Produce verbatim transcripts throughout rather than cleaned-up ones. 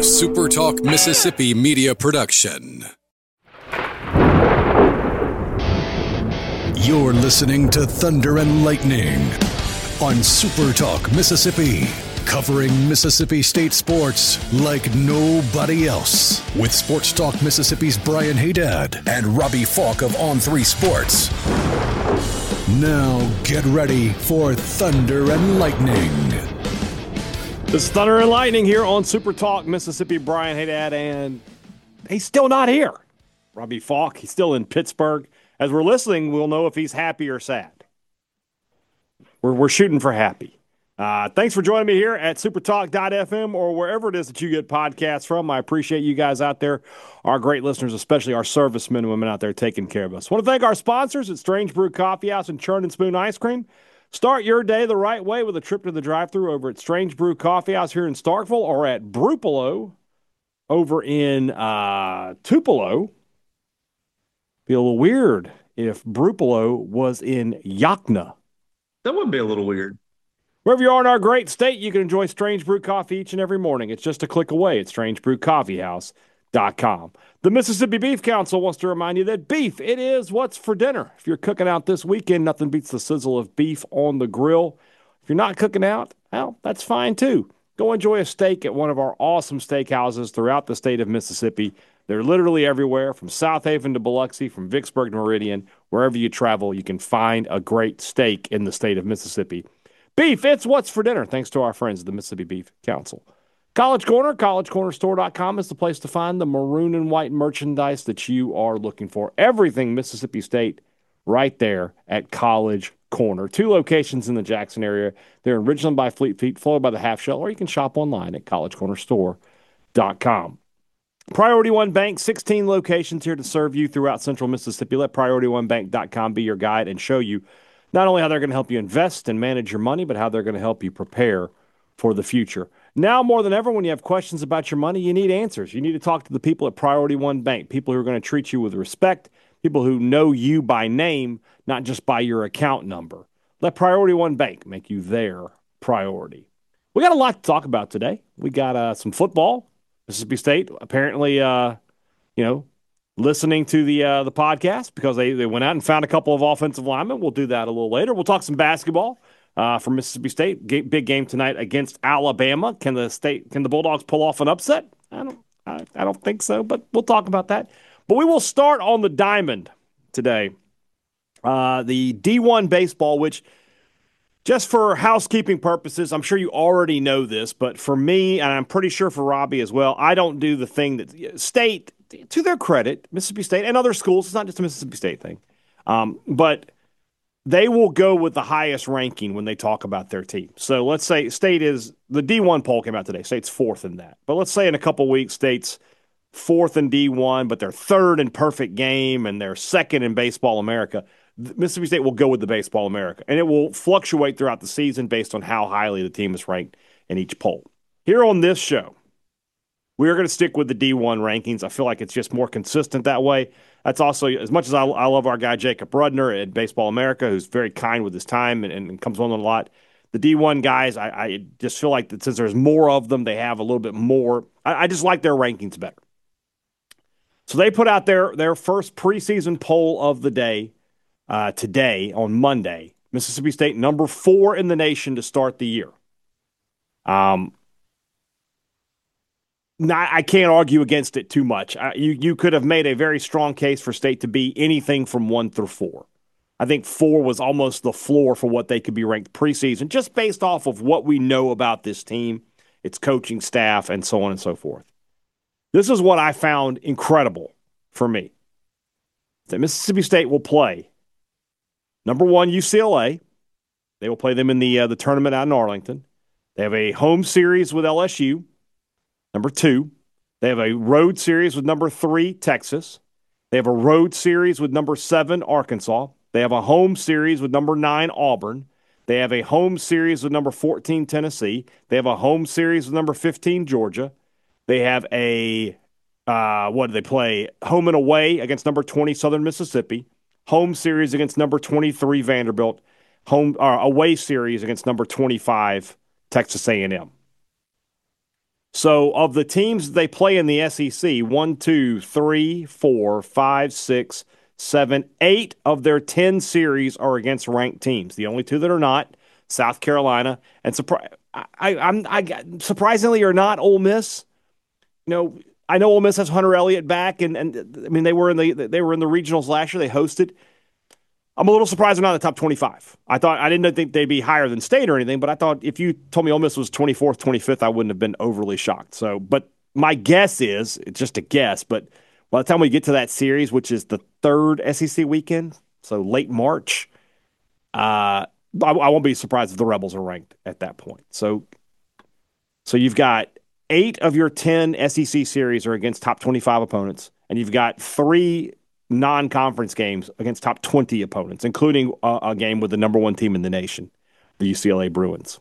A SuperTalk Mississippi media production. You're listening to Thunder and Lightning on SuperTalk Mississippi, covering Mississippi State sports like nobody else. With Sports Talk Mississippi's Brian Haydad and Robbie Falk of On three Sports. Now get ready for Thunder and Lightning. This is Thunder and Lightning here on Super Talk Mississippi. Brian Haydad, and he's still not here. Robbie Falk, he's still in Pittsburgh. As we're listening, we'll know if he's happy or sad. We're we're shooting for happy. Uh, thanks for joining me here at supertalk dot f m or wherever it is that you get podcasts from. I appreciate you guys out there, our great listeners, especially our servicemen and women out there taking care of us. I want to thank our sponsors at Strange Brew Coffee House and Churn and Spoon Ice Cream. Start your day the right way with a trip to the drive-thru over at Strange Brew Coffee House here in Starkville or at Brupolo over in uh, Tupelo. Be a little weird if Brupolo was in Yakna. That would be a little weird. Wherever you are in our great state, you can enjoy Strange Brew Coffee each and every morning. It's just a click away at strange brew coffee house dot com. The Mississippi Beef Council wants to remind you that beef, it is what's for dinner. If you're cooking out this weekend, nothing beats the sizzle of beef on the grill. If you're not cooking out, well, that's fine too. Go enjoy a steak at one of our awesome steakhouses throughout the state of Mississippi. They're literally everywhere, from South Haven to Biloxi, from Vicksburg to Meridian. Wherever you travel, you can find a great steak in the state of Mississippi. Beef, it's what's for dinner, thanks to our friends at the Mississippi Beef Council. College Corner, college corner store dot com is the place to find the maroon and white merchandise that you are looking for. Everything Mississippi State right there at College Corner. Two locations in the Jackson area. They're in Ridgeland by Fleet Feet, followed by the Half Shell, or you can shop online at college corner store dot com. Priority One Bank, sixteen locations here to serve you throughout central Mississippi. Let priority one bank dot com be your guide and show you not only how they're going to help you invest and manage your money, but how they're going to help you prepare for the future. Now more than ever, when you have questions about your money, you need answers. You need to talk to the people at Priority One Bank, people who are going to treat you with respect, people who know you by name, not just by your account number. Let Priority One Bank make you their priority. We got a lot to talk about today. We got uh, some football. Mississippi State apparently, uh, you know, listening to the uh, the podcast because they, they went out and found a couple of offensive linemen. We'll do that a little later. We'll talk some basketball uh, from Mississippi State. G- big game tonight against Alabama. Can the state can the Bulldogs pull off an upset? I don't I, I don't think so, but we'll talk about that. But we will start on the diamond today. Uh, the D one baseball, which, just for housekeeping purposes, I'm sure you already know this, but for me, and I'm pretty sure for Robbie as well, I don't do the thing that State, to their credit, Mississippi State and other schools, it's not just a Mississippi State thing, um, but they will go with the highest ranking when they talk about their team. So let's say State is, the D one poll came out today, State's fourth in that. But let's say in a couple weeks, State's fourth in D one, but they're third in Perfect Game and they're second in Baseball America. Mississippi State will go with the Baseball America, and it will fluctuate throughout the season based on how highly the team is ranked in each poll. Here on this show, we are going to stick with the D one rankings. I feel like it's just more consistent that way. That's also, as much as I, I love our guy Jacob Rudner at Baseball America, who's very kind with his time and, and comes on a lot, the D one guys, I, I just feel like that since there's more of them, they have a little bit more. I, I just like their rankings better. So they put out their, their first preseason poll of the day Uh, today on Monday. Mississippi State number four in the nation to start the year. Um, not, I can't argue against it too much. I, you you could have made a very strong case for State to be anything from one through four. I think four was almost the floor for what they could be ranked preseason, just based off of what we know about this team, its coaching staff, and so on and so forth. This is what I found incredible for me. That Mississippi State will play number one, U C L A. They will play them in the uh, the tournament out in Arlington. They have a home series with L S U, number two. They have a road series with number three, Texas. They have a road series with number seven, Arkansas. They have a home series with number nine, Auburn. They have a home series with number fourteen, Tennessee. They have a home series with number fifteen, Georgia. They have a, uh, what do they play? Home and away against number twenty, Southern Mississippi. Home series against number twenty-three, Vanderbilt. Home uh, away series against number twenty-five, Texas A and M. So of the teams they play in the S E C, one, two, three, four, five, six, seven, eight of their ten series are against ranked teams. The only two that are not, South Carolina and surpri- I, I, I'm I, surprisingly or not, Ole Miss. You know, I know Ole Miss has Hunter Elliott back, and and I mean they were in the they were in the regionals last year. They hosted. I'm a little surprised they're not in the top twenty-five. I thought I didn't think they'd be higher than State or anything, but I thought if you told me Ole Miss was twenty-fourth, twenty-fifth, I wouldn't have been overly shocked. So, but my guess is it's just a guess. But by the time we get to that series, which is the third S E C weekend, so late March, uh, I, I won't be surprised if the Rebels are ranked at that point. So, so you've got eight of your ten S E C series are against top twenty-five opponents, and you've got three non-conference games against top twenty opponents, including a, a game with the number one team in the nation, the U C L A Bruins.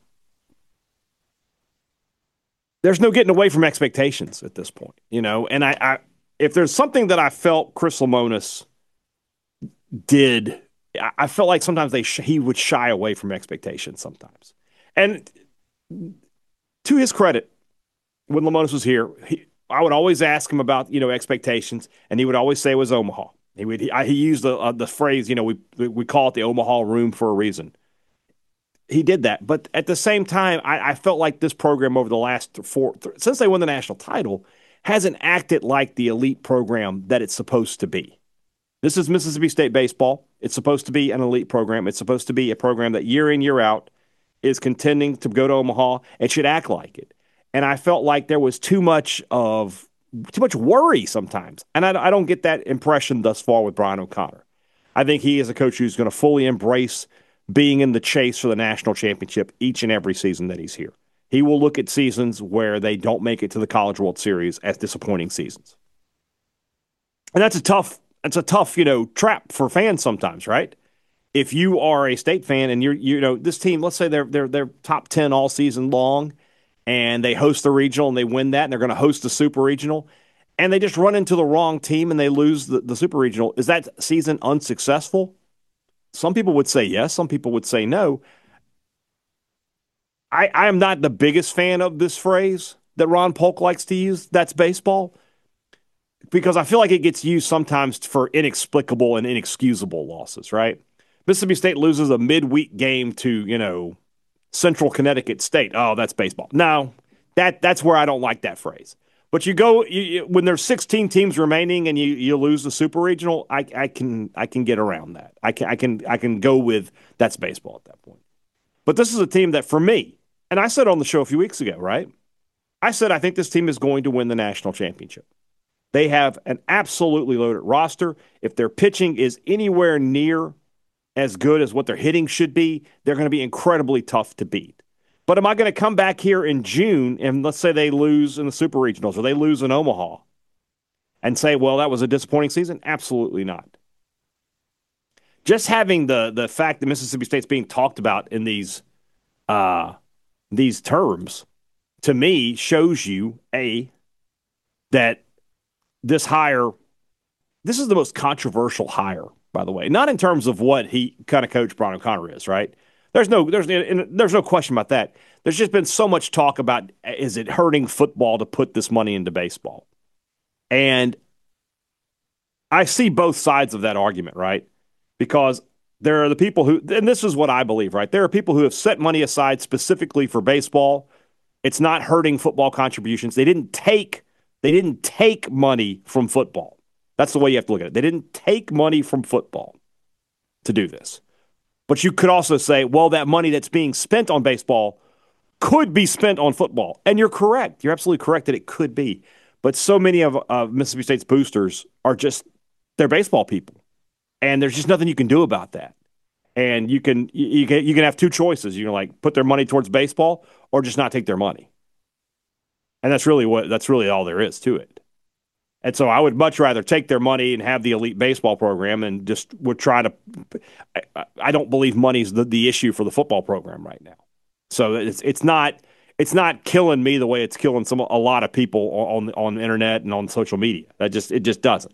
There's no getting away from expectations at this point, you know. And I, I if there's something that I felt Chris Lemonis did, I felt like sometimes they sh- he would shy away from expectations sometimes. And to his credit, when Lemonis was here, he, I would always ask him about, you know, expectations, and he would always say it was Omaha. He would he, he used the uh, the phrase, you know, we we call it the Omaha room for a reason. He did that, but at the same time, I, I felt like this program over the last four th- since they won the national title hasn't acted like the elite program that it's supposed to be. This is Mississippi State baseball. It's supposed to be an elite program. It's supposed to be a program that year in, year out is contending to go to Omaha and should act like it. And I felt like there was too much of too much worry sometimes. And I, I don't get that impression thus far with Brian O'Connor. I think he is a coach who's going to fully embrace being in the chase for the national championship each and every season that he's here. He will look at seasons where they don't make it to the College World Series as disappointing seasons. And that's a tough, that's a tough, you know, trap for fans sometimes, right? If you are a State fan and you're, you know, this team, let's say they're they're they're top ten all season long, and they host the regional and they win that, and they're going to host the super regional, and they just run into the wrong team and they lose the, the super regional. Is that season unsuccessful? Some people would say yes. Some people would say no. I, I am not the biggest fan of this phrase that Ron Polk likes to use, that's baseball, because I feel like it gets used sometimes for inexplicable and inexcusable losses, right? Mississippi State loses a midweek game to, you know, Central Connecticut State. Oh, that's baseball. No, that that's where I don't like that phrase. But you go you, you, when there's sixteen teams remaining and you, you lose the super regional, I, I can I can get around that. I can I can I can go with that's baseball at that point. But this is a team that, for me, and I said on the show a few weeks ago, right? I said I think this team is going to win the national championship. They have an absolutely loaded roster. If their pitching is anywhere near as good as what their hitting should be, they're going to be incredibly tough to beat. But am I going to come back here in June and let's say they lose in the Super Regionals or they lose in Omaha and say, well, that was a disappointing season? Absolutely not. Just having the the fact that Mississippi State's being talked about in these uh, these terms, to me, shows you, A, that this hire, this is the most controversial hire, by the way. Not in terms of what he kind of coach Brian O'Connor is, right? There's no there's there's no question about that. There's just been so much talk about, is it hurting football to put this money into baseball? And I see both sides of that argument, right? Because there are the people who, and this is what I believe, right? There are people who have set money aside specifically for baseball. It's not hurting football contributions. They didn't take they didn't take money from football. That's the way you have to look at it. They didn't take money from football to do this. But you could also say, well, that money that's being spent on baseball could be spent on football. And you're correct. You're absolutely correct that it could be. But so many of, of Mississippi State's boosters are just, they're baseball people. And there's just nothing you can do about that. And you can you can you can have two choices. You can like put their money towards baseball or just not take their money. And that's really what that's really all there is to it. And so I would much rather take their money and have the elite baseball program and just would try to I, I don't believe money's the, the issue for the football program right now. So it's it's not it's not killing me the way it's killing some a lot of people on on the internet and on social media. That just it just doesn't.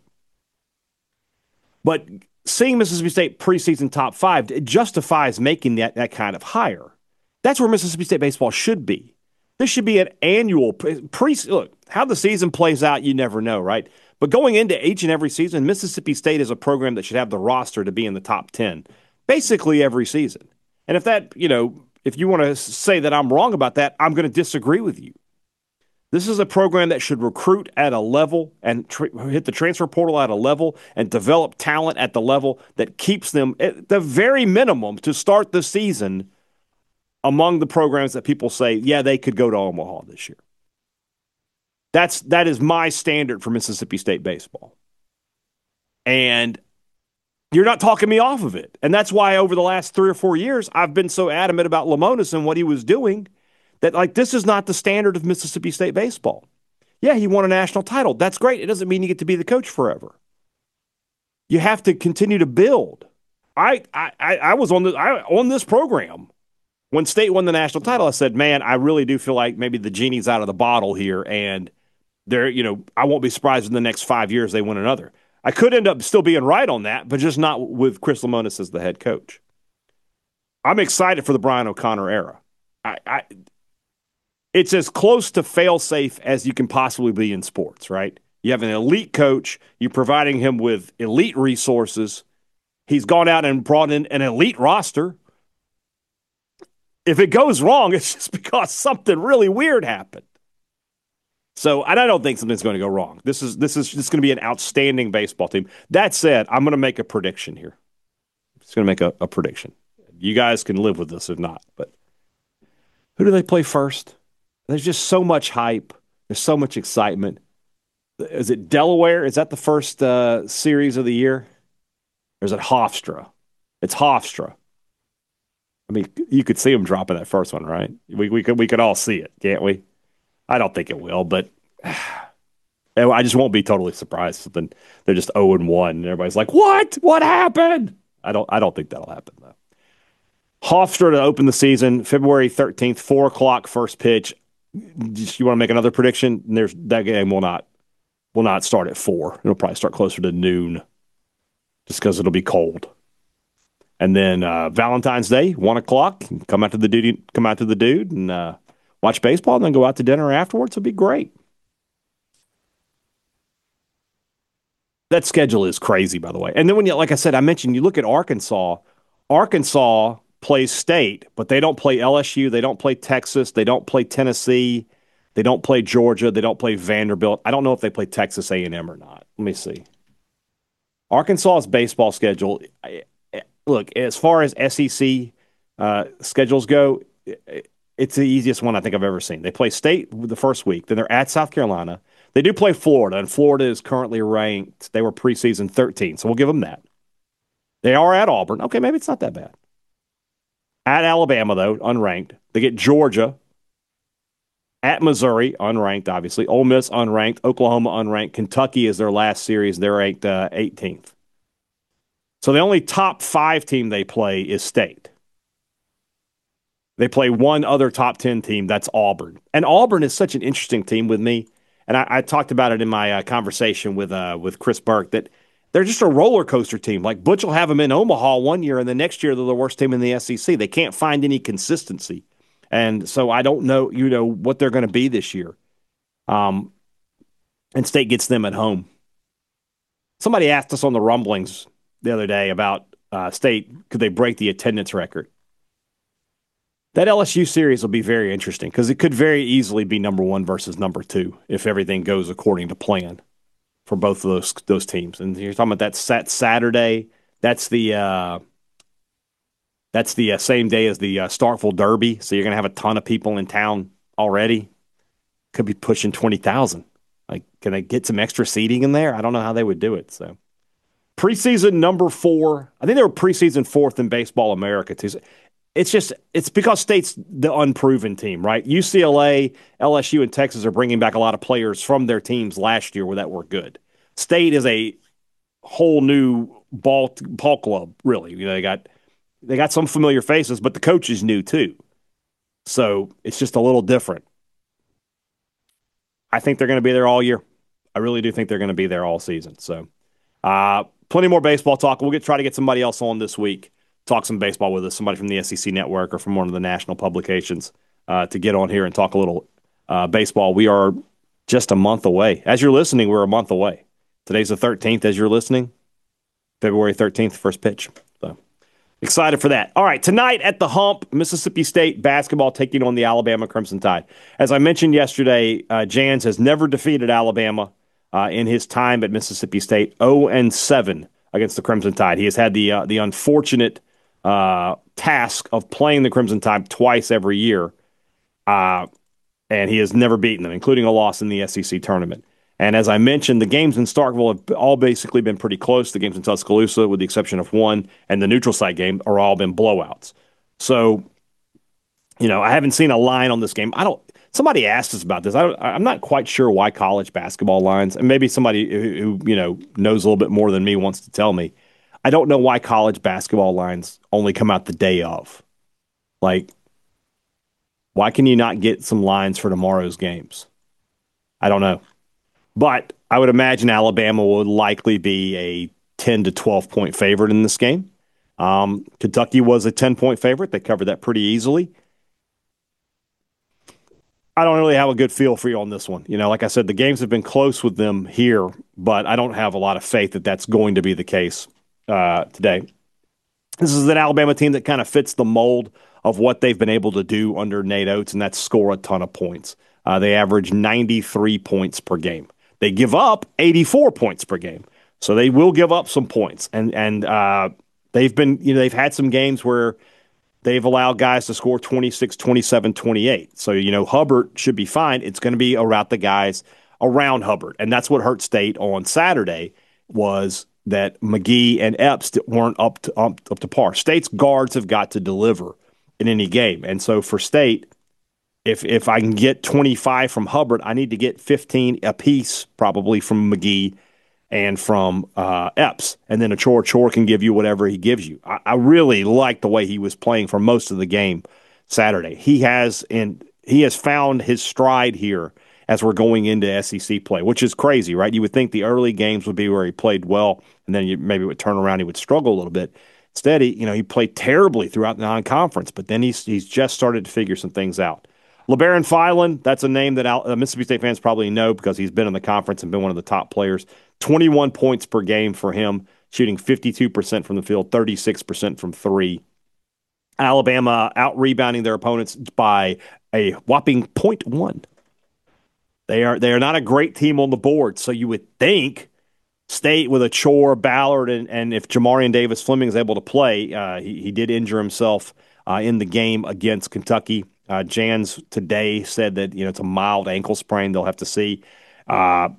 But seeing Mississippi State preseason top five, it justifies making that, that kind of hire. That's where Mississippi State baseball should be. This should be an annual pre. Look, how the season plays out, you never know, right? But going into each and every season, Mississippi State is a program that should have the roster to be in the top ten basically every season. And if that, you know, if you want to say that I'm wrong about that, I'm going to disagree with you. This is a program that should recruit at a level and tr- hit the transfer portal at a level and develop talent at the level that keeps them at the very minimum to start the season among the programs that people say, yeah, they could go to Omaha this year. That's that is my standard for Mississippi State baseball. And you're not talking me off of it. And that's why over the last three or four years, I've been so adamant about Lemonis and what he was doing that, like, this is not the standard of Mississippi State baseball. Yeah, he won a national title. That's great. It doesn't mean you get to be the coach forever. You have to continue to build. I I, I was on, the, I, on this program when State won the national title. I said, man, I really do feel like maybe the genie's out of the bottle here, and they're, you know, I won't be surprised in the next five years they win another. I could end up still being right on that, but just not with Chris Lemonis as the head coach. I'm excited for the Brian O'Connor era. I, I It's as close to fail-safe as you can possibly be in sports, right? You have an elite coach. You're providing him with elite resources. He's gone out and brought in an elite roster. If it goes wrong, it's just because something really weird happened. So, and I don't think something's going to go wrong. This is this is just going to be an outstanding baseball team. That said, I'm going to make a prediction here. I'm just going to make a, a prediction. You guys can live with this if not. But who do they play first? There's just so much hype. There's so much excitement. Is it Delaware? Is that the first uh, series of the year? Or is it Hofstra? It's Hofstra. I mean, you could see them dropping that first one, right? We we could we could all see it, can't we? I don't think it will, but I just won't be totally surprised. Something they're just oh and one, and everybody's like, "What? What happened?" I don't. I don't think that'll happen though. Hofstra to open the season, February thirteenth, four o'clock, first pitch. Just, you want to make another prediction? There's that game will not will not start at four. It'll probably start closer to noon, just because it'll be cold. And then uh, Valentine's Day, one o'clock. Come out to the dude. Come out to the dude and. Uh, Watch baseball and then go out to dinner afterwards would be great. That schedule is crazy, by the way. And then when you, like I said, I mentioned, you look at Arkansas. Arkansas plays State, but they don't play L S U. They don't play Texas. They don't play Tennessee. They don't play Georgia. They don't play Vanderbilt. I don't know if they play Texas A and M or not. Let me see. Arkansas's baseball schedule, look, as far as S E C uh, schedules go, it, it's the easiest one I think I've ever seen. They play State the first week. Then they're at South Carolina. They do play Florida, and Florida is currently ranked. They were preseason thirteen, so we'll give them that. They are at Auburn. Okay, maybe it's not that bad. At Alabama, though, unranked. They get Georgia. At Missouri, unranked, obviously. Ole Miss, unranked. Oklahoma, unranked. Kentucky is their last series. They're ranked uh, eighteenth. So the only top five team they play is State. They play one other top ten team, that's Auburn. And Auburn is such an interesting team with me. And I, I talked about it in my uh, conversation with uh, with Chris Burke, that they're just a roller coaster team. Like, Butch will have them in Omaha one year, and the next year they're the worst team in the S E C. They can't find any consistency. And so I don't know, you know, what they're going to be this year. Um, and State gets them at home. Somebody asked us on the rumblings the other day about uh, State, could they break the attendance record? That L S U series will be very interesting because it could very easily be number one versus number two if everything goes according to plan for both of those those teams. And you're talking about that sat Saturday. That's the uh, that's the uh, same day as the uh, Starkville Derby. So you're going to have a ton of people in town already. Could be pushing twenty thousand. Like, can they get some extra seating in there? I don't know how they would do it. So preseason number four. I think they were preseason fourth in Baseball America too. It's just, it's because State's the unproven team, right? U C L A, L S U, and Texas are bringing back a lot of players from their teams last year where that were good. State is a whole new ball ball club, really. You know, they got they got some familiar faces, but the coach is new too. So it's just a little different. I think they're going to be there all year. I really do think they're going to be there all season. So uh, plenty more baseball talk. We'll get try to get somebody else on this week. Talk some baseball with us, somebody from the S E C Network or from one of the national publications. uh, to get on here and talk a little uh, baseball. We are just a month away. As you're listening, we're a month away. Today's the thirteenth. As you're listening, February thirteenth, first pitch. So excited for that. All right, tonight at the Hump, Mississippi State basketball taking on the Alabama Crimson Tide. As I mentioned yesterday, uh, Jans has never defeated Alabama uh, in his time at Mississippi State. oh and seven against the Crimson Tide. He has had the uh, the unfortunate uh, task of playing the Crimson Tide twice every year, uh, and he has never beaten them, including a loss in the S E C tournament. And as I mentioned, the games in Starkville have all basically been pretty close. The games in Tuscaloosa, with the exception of one, and the neutral site game, are all been blowouts. So, you know, I haven't seen a line on this game. I don't. Somebody asked us about this. I don't, I'm not quite sure why college basketball lines, and maybe somebody who, who you know knows a little bit more than me wants to tell me. I don't know why college basketball lines only come out the day of. Like, why can you not get some lines for tomorrow's games? I don't know. But I would imagine Alabama would likely be a ten to twelve point favorite in this game. Um, Kentucky was a ten point favorite. They covered that pretty easily. I don't really have a good feel for you on this one. You know, like I said, the games have been close with them here, but I don't have a lot of faith that that's going to be the case uh, today. This is an Alabama team that kind of fits the mold of what they've been able to do under Nate Oates, and that's score a ton of points. Uh, they average ninety-three points per game. They give up eighty-four points per game, so they will give up some points. And and uh, they've been, you know, they've had some games where they've allowed guys to score twenty-six, twenty-seven, twenty-eight. So, you know, Hubbard should be fine. It's going to be about the guys around Hubbard, and that's what hurt State on Saturday was that McGee and Epps weren't up to up, up to par. State's guards have got to deliver in any game, and so for State, If if I can get twenty-five from Hubbard, I need to get fifteen apiece probably from McGee and from uh, Epps. And then Achor Achor can give you whatever he gives you. I, I really like the way he was playing for most of the game Saturday. He has in he has found his stride here as we're going into S E C play, which is crazy, right? You would think the early games would be where he played well, and then you maybe would turn around, he would struggle a little bit. Instead, he, you know, he played terribly throughout the non-conference, but then he's he's just started to figure some things out. LeBaron Filan, that's a name that uh, Mississippi State fans probably know because he's been in the conference and been one of the top players. twenty-one points per game for him, shooting fifty-two percent from the field, thirty-six percent from three. Alabama out-rebounding their opponents by a whopping point one. They are they are not a great team on the board, so you would think State with Achor, Ballard, and, and if Jamarian Davis-Fleming is able to play, uh, he, he did injure himself uh, in the game against Kentucky. Uh, Jans today said that, you know, it's a mild ankle sprain. They'll have to see. Uh,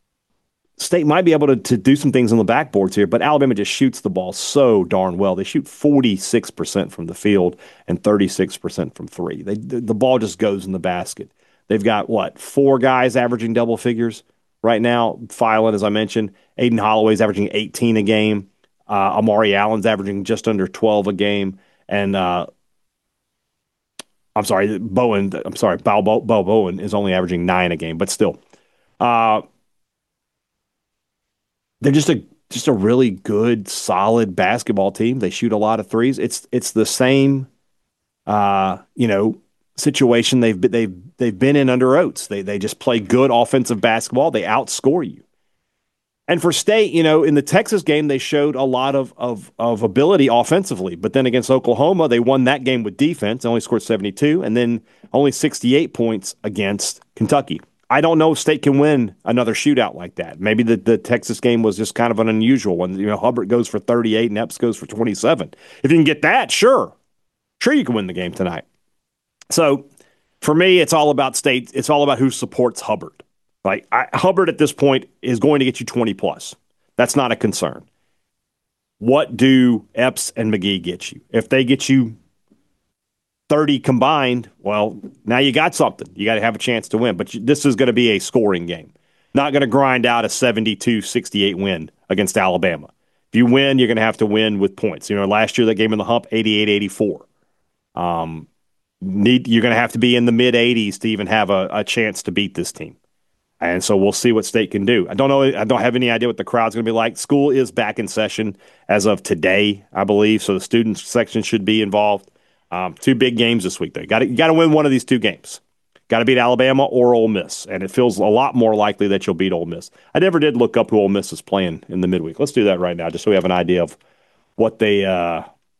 State might be able to, to do some things on the backboards here, but Alabama just shoots the ball so darn well. They shoot forty-six percent from the field and thirty-six percent from three. They, the, the ball just goes in the basket. They've got, what, four guys averaging double figures right now. Filan, as I mentioned. Aiden Holloway's averaging eighteen a game. Uh, Amari Allen's averaging just under twelve a game. And uh, I'm sorry, Bowen. I'm sorry, Bo, Bo, Bo Bowen is only averaging nine a game, but still, uh, they're just a just a really good, solid basketball team. They shoot a lot of threes. It's it's the same, uh, you know, situation they've been, they've they've been in under Oates. They they just play good offensive basketball. They outscore you. And for State, you know, in the Texas game, they showed a lot of, of of ability offensively. But then against Oklahoma, they won that game with defense. They only scored seventy-two, and then only sixty-eight points against Kentucky. I don't know if State can win another shootout like that. Maybe the, the Texas game was just kind of an unusual one. You know, Hubbard goes for thirty-eight and Epps goes for twenty-seven. If you can get that, sure. Sure you can win the game tonight. So for me, it's all about State. It's all about who supports Hubbard. Like I, Hubbard at this point is going to get you twenty plus. That's not a concern. What do Epps and McGee get you? If they get you thirty combined, well, now you got something. You got to have a chance to win. But you, this is going to be a scoring game. Not going to grind out a seventy-two sixty-eight win against Alabama. If you win, you're going to have to win with points. You know, last year that game in the Hump, eighty-eight eighty-four. Um, need you're going to have to be in the mid eighties to even have a, a chance to beat this team. And so we'll see what State can do. I don't know. I don't have any idea what the crowd's going to be like. School is back in session as of today, I believe, so the student section should be involved. Um, two big games this week, though. You got to you got to win one of these two games. Got to beat Alabama or Ole Miss, and it feels a lot more likely that you'll beat Ole Miss. I never did look up who Ole Miss is playing in the midweek. Let's do that right now, just so we have an idea of what they uh,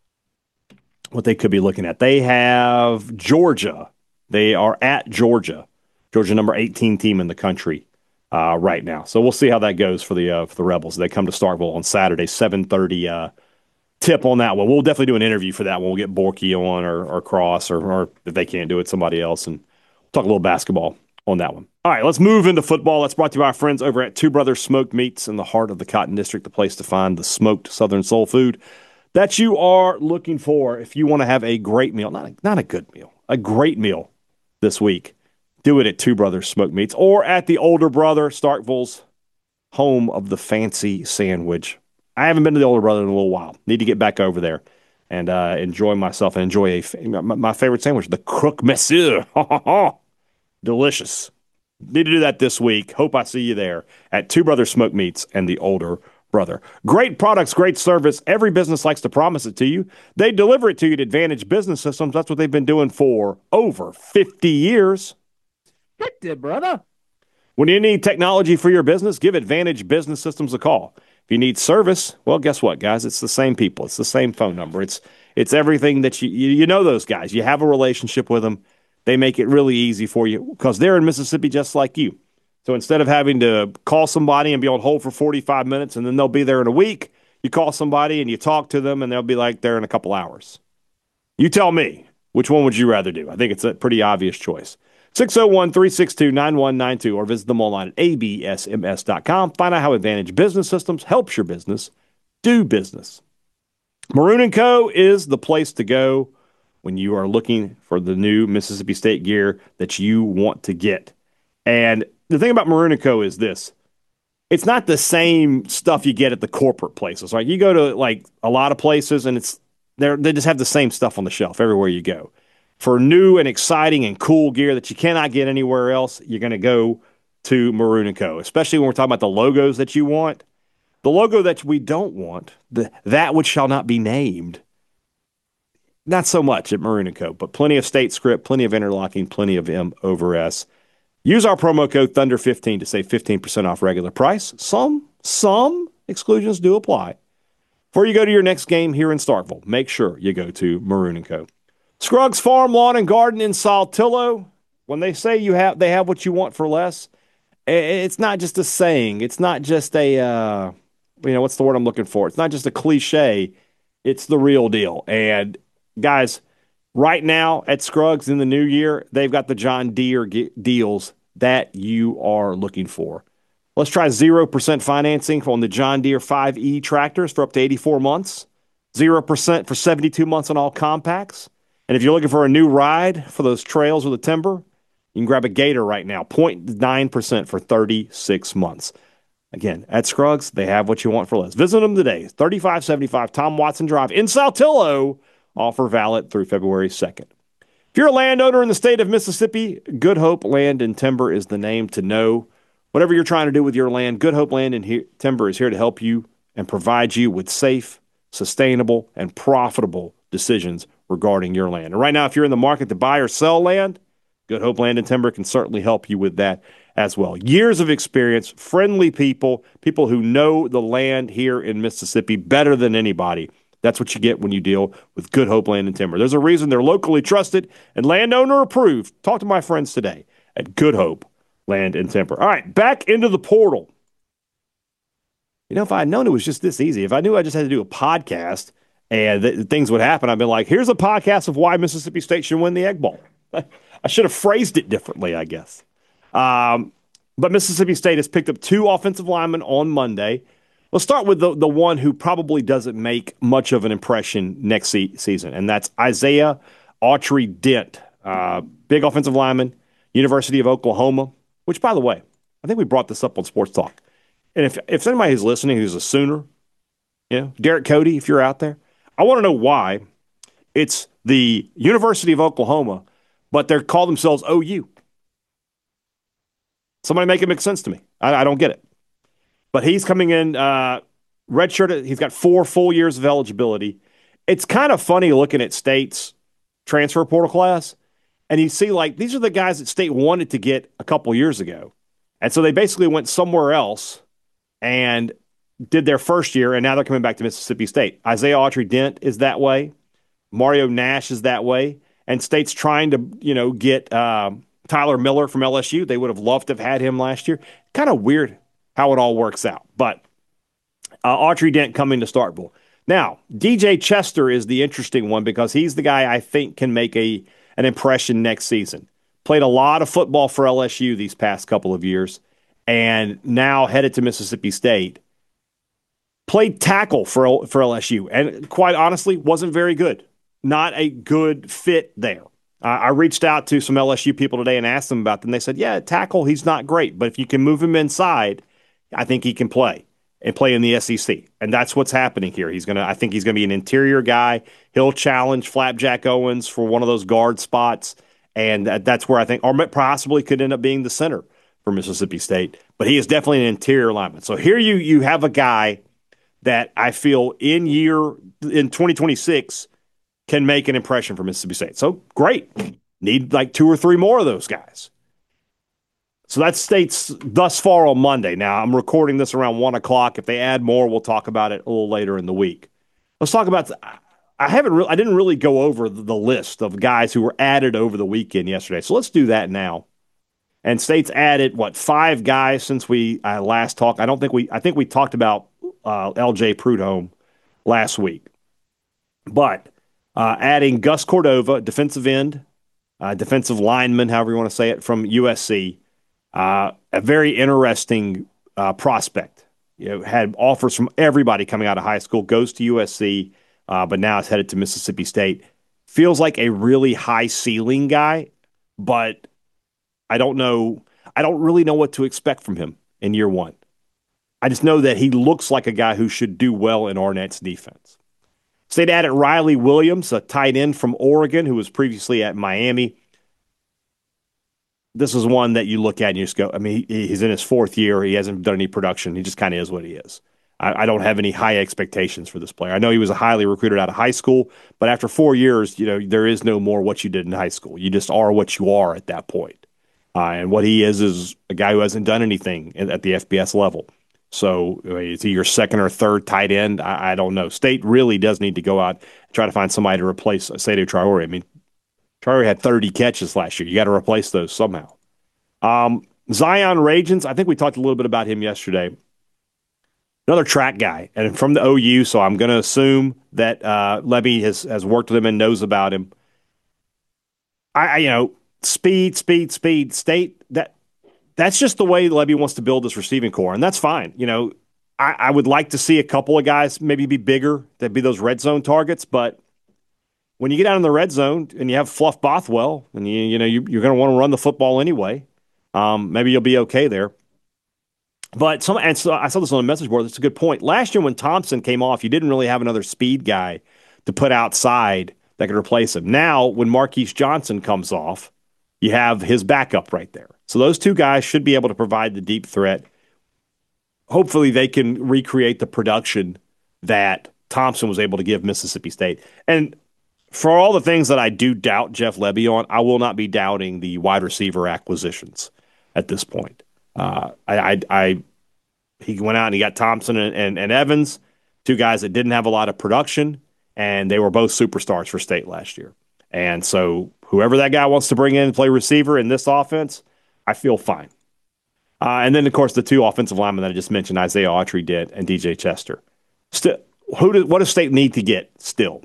what they could be looking at. They have Georgia. They are at Georgia. Georgia, number eighteen team in the country uh, right now. So we'll see how that goes for the uh, for the Rebels. They come to Starkville on Saturday, seven thirty. Uh, tip on that one. We'll definitely do an interview for that one. We'll get Borky on or, or Cross, or, or if they can't do it, somebody else, and talk a little basketball on that one. All right, let's move into football. That's brought to you by our friends over at Two Brothers Smoked Meats in the heart of the Cotton District, the place to find the smoked Southern soul food that you are looking for if you want to have a great meal. Not a, not a good meal, a great meal this week. Do it at Two Brothers Smoked Meats or at the older brother, Starkville's home of the fancy sandwich. I haven't been to the older brother in a little while. Need to get back over there and uh, enjoy myself and enjoy a, my, my favorite sandwich, the Croque Monsieur. Delicious. Need to do that this week. Hope I see you there at Two Brothers Smoked Meats and the older brother. Great products, great service. Every business likes to promise it to you. They deliver it to you at Advantage Business Systems. That's what they've been doing for over fifty years. Get it, brother. When you need technology for your business, give Advantage Business Systems a call. If you need service, well, guess what, guys? It's the same people. It's the same phone number. It's it's everything that you, you, you know those guys. You have a relationship with them. They make it really easy for you because they're in Mississippi just like you. So instead of having to call somebody and be on hold for forty-five minutes and then they'll be there in a week, you call somebody and you talk to them and they'll be like there in a couple hours. You tell me, which one would you rather do? I think it's a pretty obvious choice. six oh one, three six two, nine one nine two or visit them online at A B S M S dot com. Find out how Advantage Business Systems helps your business do business. Maroon and Co. is the place to go when you are looking for the new Mississippi State gear that you want to get. And the thing about Maroon and Co. is this. It's not the same stuff you get at the corporate places. Right? You go to like a lot of places and it's they they just have the same stuff on the shelf everywhere you go. For new and exciting and cool gear that you cannot get anywhere else, you're going to go to Maroon and Co., especially when we're talking about the logos that you want. The logo that we don't want, the, that which shall not be named, not so much at Maroon and Co., but plenty of state script, plenty of interlocking, plenty of M over S. Use our promo code Thunder fifteen to save fifteen percent off regular price. Some, some exclusions do apply. Before you go to your next game here in Starkville, make sure you go to Maroon and Co. Scruggs Farm Lawn and Garden in Saltillo. When they say you have, they have what you want for less, it's not just a saying. It's not just a, uh, you know, what's the word I'm looking for? It's not just a cliche. It's the real deal. And guys, right now at Scruggs in the new year, they've got the John Deere ge- deals that you are looking for. Let's try zero percent financing on the John Deere five E tractors for up to eighty-four months, zero percent for seventy-two months on all compacts. And if you're looking for a new ride for those trails or the timber, you can grab a Gator right now, zero point nine percent for thirty-six months. Again, at Scruggs, they have what you want for less. Visit them today, thirty-five seventy-five Tom Watson Drive in Saltillo. Offer valid through February second. If you're a landowner in the state of Mississippi, Good Hope Land and Timber is the name to know. Whatever you're trying to do with your land, Good Hope Land and he- Timber is here to help you and provide you with safe, sustainable, and profitable decisions regarding your land. And right now, if you're in the market to buy or sell land, Good Hope Land and Timber can certainly help you with that as well. Years of experience, friendly people, people who know the land here in Mississippi better than anybody. That's what you get when you deal with Good Hope Land and Timber. There's a reason they're locally trusted and landowner approved. Talk to my friends today at Good Hope Land and Timber. All right, back into the portal. You know, if I had known it was just this easy, if I knew I just had to do a podcast and th- things would happen, I'd be like, here's a podcast of why Mississippi State should win the Egg Bowl. I should have phrased it differently, I guess. Um, but Mississippi State has picked up two offensive linemen on Monday. Let's start with the, the one who probably doesn't make much of an impression next se- season, and that's Isaiah Autry-Dent, uh, big offensive lineman, University of Oklahoma, which, by the way, I think we brought this up on Sports Talk. And if, if anybody who's listening who's a Sooner, you know, Derek Cody, if you're out there, I want to know why it's the University of Oklahoma, but they call themselves O U. Somebody make it make sense to me. I, I don't get it. But he's coming in uh, redshirt. He's got four full years of eligibility. It's kind of funny looking at states transfer portal class, and you see like these are the guys that State wanted to get a couple years ago. And so they basically went somewhere else and did their first year, and now they're coming back to Mississippi State. Isaiah Autry-Dent is that way. Mario Nash is that way. And State's trying to, you know, get uh, Tyler Miller from L S U. They would have loved to have had him last year. Kind of weird how it all works out. But uh, Autry-Dent coming to Starkville. Now, D J Chester is the interesting one because he's the guy I think can make a an impression next season. Played a lot of football for L S U these past couple of years, and now headed to Mississippi State. Played tackle for, for L S U, and quite honestly, wasn't very good. Not a good fit there. Uh, I reached out to some L S U people today and asked them about them. They said, yeah, tackle, he's not great, but if you can move him inside, I think he can play and play in the S E C. And that's what's happening here. He's gonna, I think he's going to be an interior guy. He'll challenge Flapjack Owens for one of those guard spots. And that's where I think, or possibly could end up being the center for Mississippi State. But he is definitely an interior lineman. So here you you have a guy that I feel in year, in twenty twenty-six, can make an impression for Mississippi State. So great. Need like two or three more of those guys. So that's State's thus far on Monday. Now, I'm recording this around one o'clock. If they add more, we'll talk about it a little later in the week. Let's talk about – I haven't. Re- I didn't really go over the list of guys who were added over the weekend yesterday. So let's do that now. And State's added, what, five guys since we uh, last talked. I don't think we – I think we talked about uh, L J Prudhomme last week. But uh, adding Gus Cordova, defensive end, uh, defensive lineman, however you want to say it, from U S C. Uh, a very interesting uh, prospect. You know, had offers from everybody coming out of high school, goes to U S C, uh, but now is headed to Mississippi State. Feels like a really high ceiling guy, but I don't know. I don't really know what to expect from him in year one. I just know that he looks like a guy who should do well in Arnett's defense. State added Riley Williams, a tight end from Oregon who was previously at Miami. This is one that you look at and you just go, I mean, he, he's in his fourth year. He hasn't done any production. He just kind of is what he is. I, I don't have any high expectations for this player. I know he was a highly recruited out of high school, but after four years, you know, there is no more what you did in high school. You just are what you are at that point. Uh, and what he is is a guy who hasn't done anything at the F B S level. So is he your second or third tight end? I, I don't know. State really does need to go out and try to find somebody to replace Saido Traore. I mean, Traore had thirty catches last year. You got to replace those somehow. Um, Zion Ragens, I think we talked a little bit about him yesterday. Another track guy, and from the O U, so I'm going to assume that uh, Levy has, has worked with him and knows about him. I, I, you know, speed, speed, speed, State, that that's just the way Levy wants to build this receiving core, and that's fine. You know, I, I would like to see a couple of guys maybe be bigger, that'd be those red zone targets, but when you get out in the red zone and you have Fluff Bothwell, and you you know you, you're going to want to run the football anyway, um, maybe you'll be okay there. But some, and so I saw this on the message board. That's a good point. Last year when Thompson came off, you didn't really have another speed guy to put outside that could replace him. Now, when Marquise Johnson comes off, you have his backup right there. So those two guys should be able to provide the deep threat. Hopefully, they can recreate the production that Thompson was able to give Mississippi State. And for all the things that I do doubt Jeff Lebby on, I will not be doubting the wide receiver acquisitions at this point. Uh, I, I, I, he went out and he got Thompson and, and, and Evans, two guys that didn't have a lot of production, and they were both superstars for State last year. And so whoever that guy wants to bring in and play receiver in this offense, I feel fine. Uh, and then, of course, the two offensive linemen that I just mentioned, Isaiah Autry-Dent and D J Chester. Still, who do, what does State need to get still?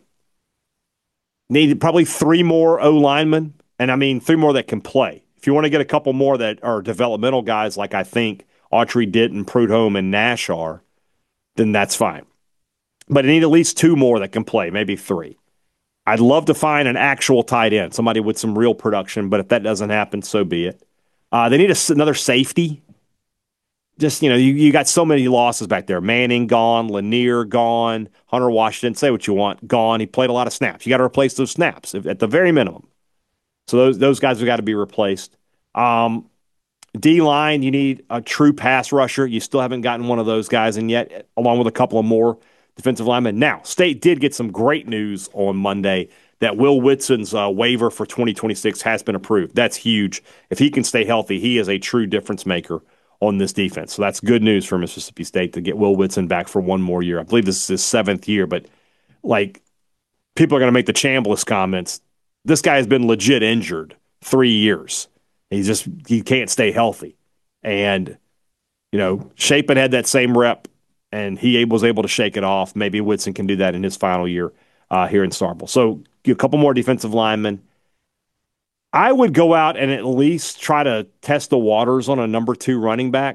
Need probably three more O linemen, and I mean three more that can play. If you want to get a couple more that are developmental guys, like I think Autry-Dent and Prudhomme and Nash are, then that's fine. But I need at least two more that can play, maybe three. I'd love to find an actual tight end, somebody with some real production, but if that doesn't happen, so be it. Uh, they need a, another safety. Just, you know, you, you got so many losses back there. Manning gone, Lanier gone, Hunter Washington, say what you want, gone. He played a lot of snaps. You got to replace those snaps at the very minimum. So those those guys have got to be replaced. Um, D-line, you need a true pass rusher. You still haven't gotten one of those guys in yet, along with a couple of more defensive linemen. Now, State did get some great news on Monday that Will Whitson's uh, waiver for twenty twenty-six has been approved. That's huge. If he can stay healthy, he is a true difference maker on this defense. So that's good news for Mississippi State to get Will Whitson back for one more year. I believe this is his seventh year, but like people are going to make the Chambliss comments. This guy has been legit injured three years. He just he can't stay healthy. And, you know, Shapen had that same rep, and he was able to shake it off. Maybe Whitson can do that in his final year uh, here in Starkville. So a couple more defensive linemen. I would go out and at least try to test the waters on a number two running back.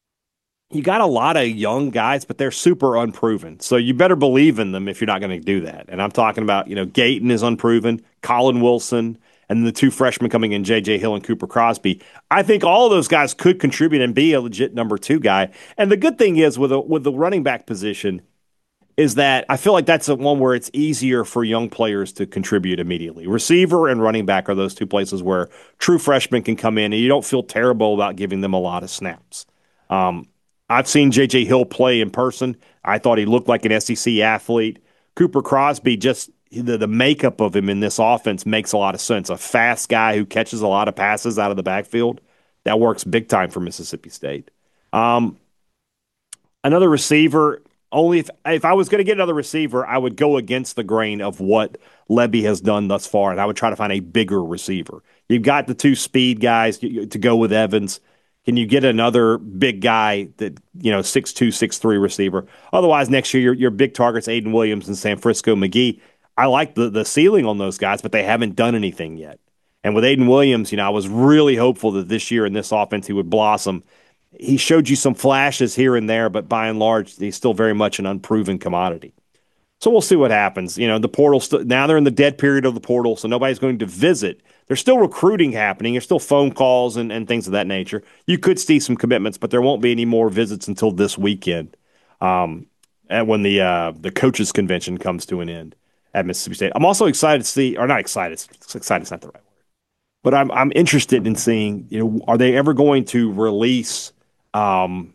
You got a lot of young guys, but they're super unproven. So you better believe in them if you're not going to do that. And I'm talking about, you know, Gayton is unproven, Colin Wilson, and the two freshmen coming in, J J Hill and Cooper Crosby. I think all of those guys could contribute and be a legit number two guy. And the good thing is with a, with the running back position is that I feel like that's the one where it's easier for young players to contribute immediately. Receiver and running back are those two places where true freshmen can come in and you don't feel terrible about giving them a lot of snaps. Um, I've seen J J Hill play in person. I thought he looked like an S E C athlete. Cooper Crosby, just the, the makeup of him in this offense makes a lot of sense. A fast guy who catches a lot of passes out of the backfield. That works big time for Mississippi State. Um, another receiver, only if if I was going to get another receiver, I would go against the grain of what Lebby has done thus far, and I would try to find a bigger receiver. You've got the two speed guys to go with Evans. Can you get another big guy that, you know, six two, six three receiver? Otherwise, next year, your, your big targets, Aiden Williams and Sanfrisco McGee. I like the, the ceiling on those guys, but they haven't done anything yet. And with Aiden Williams, you know, I was really hopeful that this year in this offense he would blossom. He showed you some flashes here and there, but by and large, he's still very much an unproven commodity. So we'll see what happens. You know, the portal, st- now they're in the dead period of the portal, so nobody's going to visit. There's still recruiting happening. There's still phone calls and, and things of that nature. You could see some commitments, but there won't be any more visits until this weekend um, and when the uh, the coaches' convention comes to an end at Mississippi State. I'm also excited to see, or not excited, excited is not the right word, but I'm I'm interested in seeing, you know, are they ever going to release um,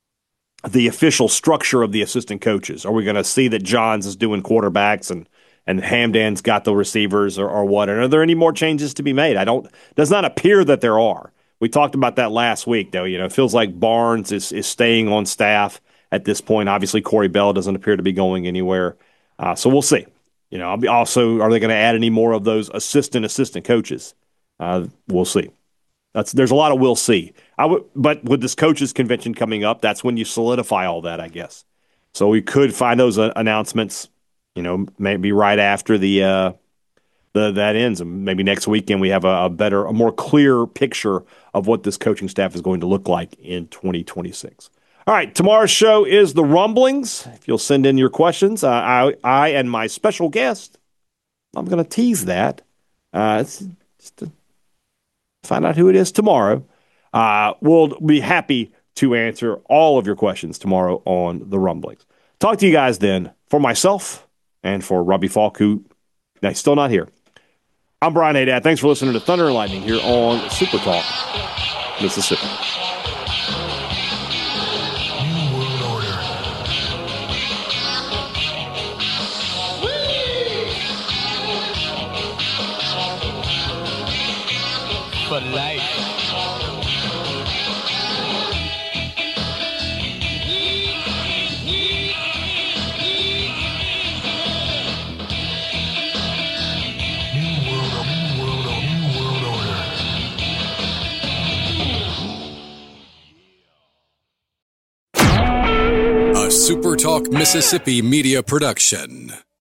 the official structure of the assistant coaches? Are we going to see that Johns is doing quarterbacks and and Hamdan's got the receivers or, or what? And are there any more changes to be made? I don't. Does not appear that there are. We talked about that last week, though. You know, it feels like Barnes is is staying on staff at this point. Obviously, Corey Bell doesn't appear to be going anywhere. Uh, so we'll see. You know, I'll be also, are they going to add any more of those assistant assistant coaches? Uh, we'll see. That's there's a lot of we'll see. I w- but with this coaches convention coming up, that's when you solidify all that, I guess. So we could find those uh, announcements, you know, maybe right after the uh, the that ends. Maybe next weekend we have a, a better, a more clear picture of what this coaching staff is going to look like in twenty twenty-six. All right, tomorrow's show is The Rumblings. If you'll send in your questions, uh, I, I and my special guest, I'm going to tease that. Uh, it's just to find out who it is tomorrow. Uh, we'll be happy to answer all of your questions tomorrow on The Rumblings. Talk to you guys then. For myself and for Robbie Falk, who now he's still not here, I'm Brian Haydad. Thanks for listening to Thunder and Lightning here on Super Talk Mississippi. For life. A Super Talk Mississippi media production.